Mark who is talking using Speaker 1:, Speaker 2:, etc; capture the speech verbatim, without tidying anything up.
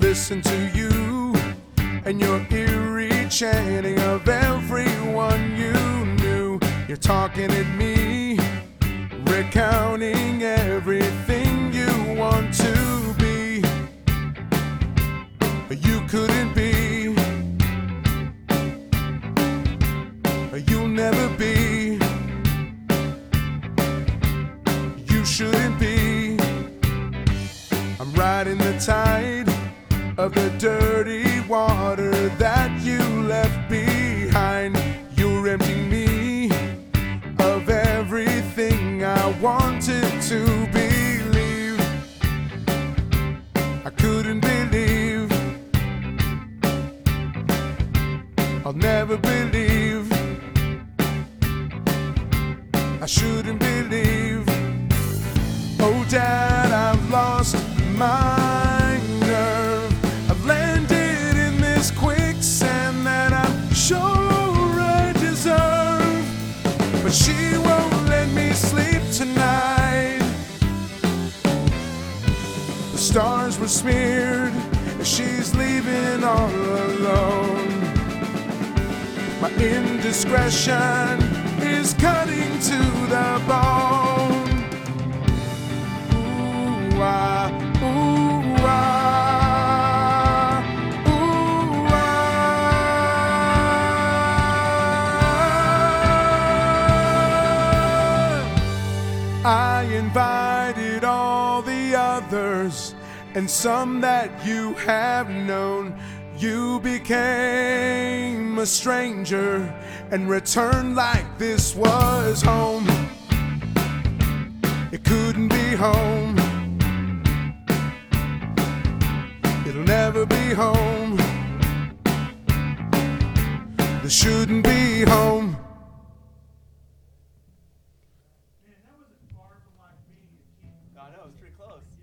Speaker 1: listen to you and your eerie chanting of everyone you knew. You're talking at me, recounting everything you want to be, but you couldn't be, you'll never be, you shouldn't be. I'm riding the tide of the dirty water that you left behind. You're emptying me of everything I wanted to believe. I couldn't believe, I'll never believe, I shouldn't believe. Oh Dad, I've lost my nerve. I've landed in this quicksand that I'm sure I deserve, but she won't let me sleep tonight. The stars were smeared as she's leaving all alone. My indiscretion is cutting to the bone. Ooh, ah, ooh, ah, ooh, ah. I invited all the others and some that you have known. You became a stranger and returned like this was home. It couldn't be home, it'll never be home. This shouldn't be home.
Speaker 2: Man, that wasn't far from like being a king.
Speaker 3: I know, it's pretty close.